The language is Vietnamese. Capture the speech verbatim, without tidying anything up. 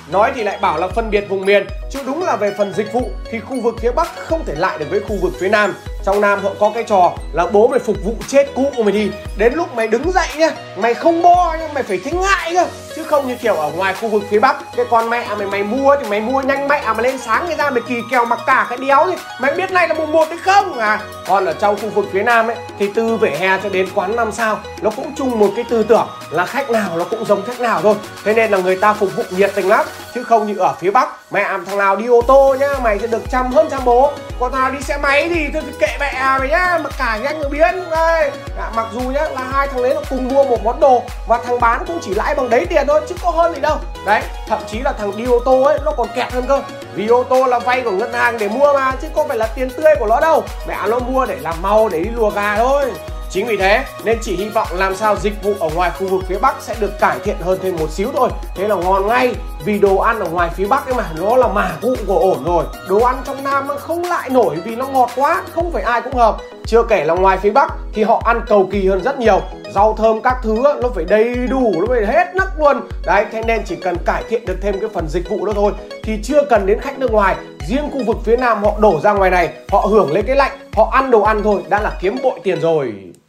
Nói thì lại bảo là phân biệt vùng miền, chứ đúng là về phần dịch vụ thì khu vực phía Bắc không thể lại được với khu vực phía Nam. Trong Nam họ có cái trò là bố mày phục vụ chết cũ của mày đi, đến lúc mày đứng dậy nhá, mày không bo nhá, mày phải thấy ngại cơ. Chứ không như kiểu ở ngoài khu vực phía Bắc, cái con mẹ mày mày mua thì mày mua nhanh mẹ mà lên sáng cái ra mày kỳ kèo mặc cả cái đéo thì mày biết nay là mùng một hay không à. Còn ở trong khu vực phía Nam ấy thì từ vỉa hè cho đến quán năm sao nó cũng chung một cái tư tưởng là khách nào nó cũng giống khách nào thôi. Thế nên là người ta phục vụ nhiệt tình lắm, chứ không như ở phía Bắc mẹ thằng nào đi ô tô nhá mày sẽ được trăm hơn trăm bố, còn thằng nào đi xe máy thì thôi kệ mẹ mày nhá, mà cả nhanh nó biến đây. À, mặc dù nhá là hai thằng đấy nó cùng mua một món đồ và thằng bán cũng chỉ lãi bằng đấy tiền thôi chứ có hơn gì đâu. Đấy, thậm chí là thằng đi ô tô ấy nó còn kẹt hơn cơ, vì ô tô là vay của ngân hàng để mua mà, chứ không phải là tiền tươi của nó đâu, mẹ nó mua để làm mau để đi lùa gà thôi. Chính vì thế nên chỉ hy vọng làm sao dịch vụ ở ngoài khu vực phía Bắc sẽ được cải thiện hơn thêm một xíu thôi, thế là ngon ngay. Vì đồ ăn ở ngoài phía Bắc ấy mà nó là mả vụ của ổn rồi, đồ ăn trong Nam nó không lại nổi vì nó ngọt quá, không phải ai cũng hợp. Chưa kể là ngoài phía Bắc thì họ ăn cầu kỳ hơn rất nhiều, rau thơm các thứ nó phải đầy đủ, nó phải hết nấc luôn. Đấy, thế nên chỉ cần cải thiện được thêm cái phần dịch vụ đó thôi thì chưa cần đến khách nước ngoài. Riêng khu vực phía Nam họ đổ ra ngoài này, họ hưởng lấy cái lạnh, họ ăn đồ ăn thôi đã là kiếm bội tiền rồi.